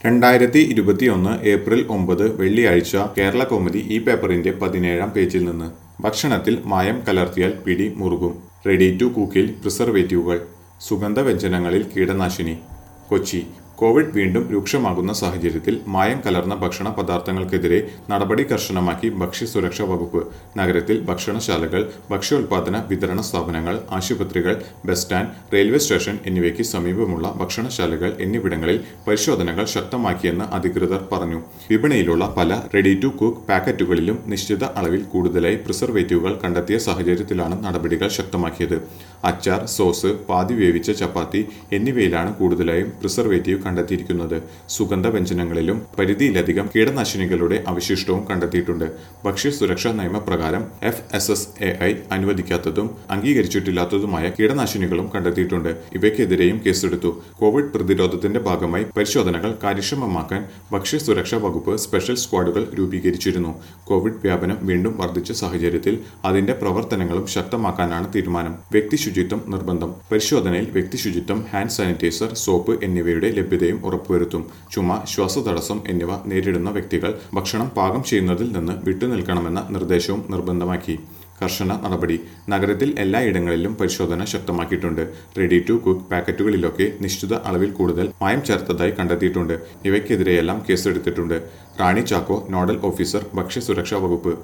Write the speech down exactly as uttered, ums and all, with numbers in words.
രണ്ടായിരത്തി ഇരുപത്തിയൊന്ന് ഏപ്രിൽ ഒമ്പത് വെള്ളിയാഴ്ച കേരള കൗമുദി ഈ പേപ്പറിന്റെ പതിനേഴാം പേജിൽ നിന്ന് ഭക്ഷണത്തിൽ മായം കലർത്തിയാൽ പിടി മുറുകും. Ready to കുക്കിൽ പ്രിസർവേറ്റീവുകൾ. സുഗന്ധവ്യഞ്ജനങ്ങളിൽ കീടനാശിനി. കൊച്ചി കോവിഡ് വീണ്ടും രൂക്ഷമാകുന്ന സാഹചര്യത്തിൽ മായം കലർന്ന ഭക്ഷണ പദാർത്ഥങ്ങൾക്കെതിരെ നടപടി കർശനമാക്കി ഭക്ഷ്യസുരക്ഷാ വകുപ്പ്. നഗരത്തിൽ ഭക്ഷണശാലകൾ, ഭക്ഷ്യോൽപാദന വിതരണ സ്ഥാപനങ്ങൾ, ആശുപത്രികൾ, ബസ് സ്റ്റാൻഡ്, റെയിൽവേ സ്റ്റേഷൻ എന്നിവയ്ക്ക് സമീപമുള്ള ഭക്ഷണശാലകൾ എന്നിവിടങ്ങളിൽ പരിശോധനകൾ ശക്തമാക്കിയെന്ന് അധികൃതർ പറഞ്ഞു. വിപണിയിലുള്ള പല റെഡി ടു കുക്ക് പാക്കറ്റുകളിലും നിശ്ചിത അളവിൽ കൂടുതലായി പ്രിസർവേറ്റീവുകൾ കണ്ടെത്തിയ സാഹചര്യത്തിലാണ് നടപടികൾ ശക്തമാക്കിയത്. അച്ചാർ, സോസ്, പാതി വേവിച്ച ചപ്പാത്തി എന്നിവയിലാണ് കൂടുതലായും പ്രിസർവേറ്റീവ് കണ്ടെത്തിയിരിക്കുന്നത്. സുഗന്ധവ്യഞ്ജനങ്ങളിലും പരിധിയിലധികം കീടനാശിനികളുടെ അവശിഷ്ടവും കണ്ടെത്തിയിട്ടുണ്ട്. ഭക്ഷ്യസുരക്ഷാ നിയമപ്രകാരം F S S A I അനുവദിക്കാത്തതും അംഗീകരിച്ചിട്ടില്ലാത്തതുമായ കീടനാശിനികളും കണ്ടെത്തിയിട്ടുണ്ട്. ഇവയ്ക്കെതിരെയും കേസെടുത്തു. കോവിഡ് പ്രതിരോധത്തിന്റെ ഭാഗമായി പരിശോധനകൾ കാര്യക്ഷമമാക്കാൻ ഭക്ഷ്യസുരക്ഷാ വകുപ്പ് സ്പെഷ്യൽ സ്ക്വാഡുകൾ രൂപീകരിച്ചിരുന്നു. കോവിഡ് വ്യാപനം വീണ്ടും വർദ്ധിച്ച സാഹചര്യത്തിൽ അതിന്റെ പ്രവർത്തനങ്ങളും ശക്തമാക്കാനാണ് തീരുമാനം. വ്യക്തിശുചിത്വം നിർബന്ധം. പരിശോധനയിൽ വ്യക്തിശുചിത്വം, ഹാൻഡ് സാനിറ്റൈസർ, സോപ്പ് എന്നിവയുടെ ലഭ്യതയും ഉറപ്പുവരുത്തും. ചുമ, ശ്വാസതടസ്സം എന്നിവ നേരിടുന്ന വ്യക്തികൾ ഭക്ഷണം പാകം ചെയ്യുന്നതിൽ നിന്ന് വിട്ടുനിൽക്കണമെന്ന നിർദ്ദേശവും നിർബന്ധമാക്കി. കർശന നടപടി. നഗരത്തിൽ എല്ലായിടങ്ങളിലും പരിശോധന ശക്തമാക്കിയിട്ടുണ്ട്. റെഡി ടു കുക്ക് പാക്കറ്റുകളിലൊക്കെ നിശ്ചിത അളവിൽ കൂടുതൽ മായം ചേർത്തതായി കണ്ടെത്തിയിട്ടുണ്ട്. ഇവയ്ക്കെതിരെയെല്ലാം കേസെടുത്തിട്ടുണ്ട്. റാണി ചാക്കോ, നോഡൽ ഓഫീസർ, ഭക്ഷ്യസുരക്ഷാ വകുപ്പ്.